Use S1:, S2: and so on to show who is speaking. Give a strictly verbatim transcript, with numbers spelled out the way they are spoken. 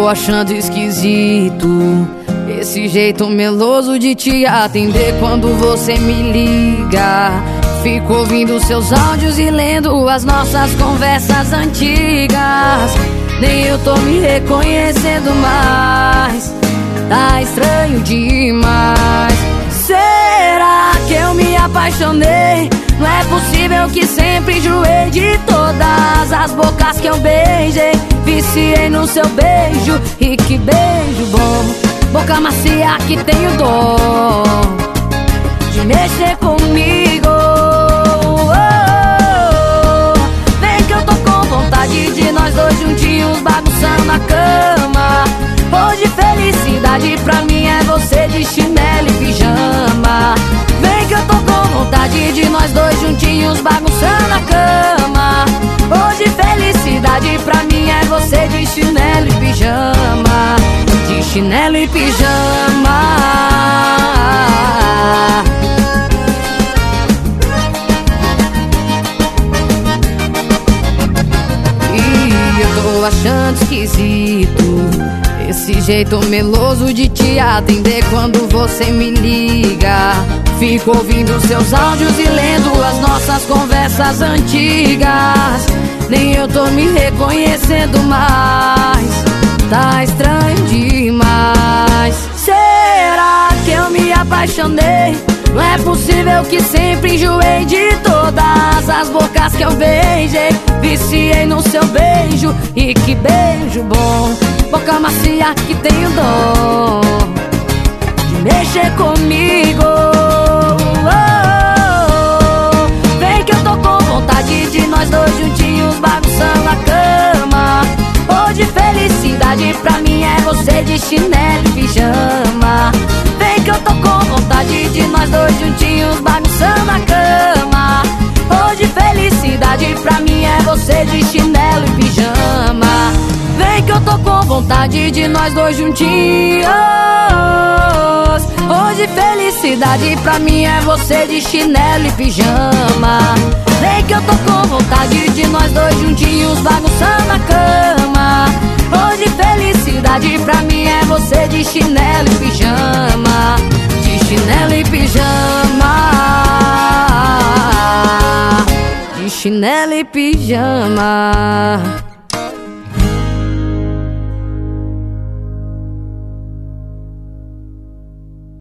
S1: achando esquisito esse jeito meloso de te atender quando você me liga. Fico ouvindo seus áudios e lendo as nossas conversas antigas. Nem eu tô me reconhecendo mais, tá estranho demais. Será que eu me apaixonei? Não é possível que sempre enjoei de todas as bocas que eu beijei. Viciei no seu beijo, e que beijo bom. Boca macia que tem o dom de mexer comigo. Oh, oh, oh. Vem que eu tô com vontade de nós dois juntinhos bagunçando na cama. Hoje felicidade pra mim é você de chinelo e pijama. Vem que eu tô com vontade de nós dois juntinhos bagunçando na cama. Hoje felicidade pra mim é você de chinelo e pijama. De chinelo e pijama. E eu tô achando esquisito esse jeito meloso de te atender quando você me liga. Fico ouvindo seus áudios e lendo as nossas conversas antigas. Nem eu tô me reconhecendo mais, tá estranho demais. Será que eu me apaixonei? Não é possível que sempre enjoei de todas as bocas que eu beijei. Viciei no seu beijo, e que beijo bom. Boca macia que tem o dom de mexer comigo. Oh, oh, oh. Vem que eu tô com vontade de nós dois juntinhos bagunçando a cama. Hoje felicidade pra mim é você de chinelo e pijama. Vem que eu tô com vontade de nós dois juntinhos bagunçando a cama. Hoje felicidade pra mim é você de chinelo e pijama. Vem que eu tô com vontade de nós dois juntinhos. Hoje felicidade pra mim é você de chinelo e pijama. Vem que eu tô com vontade de nós dois juntinhos bagunçando a cama. Hoje felicidade pra mim é você de chinelo e pijama. De chinelo e pijama. De chinelo e pijama.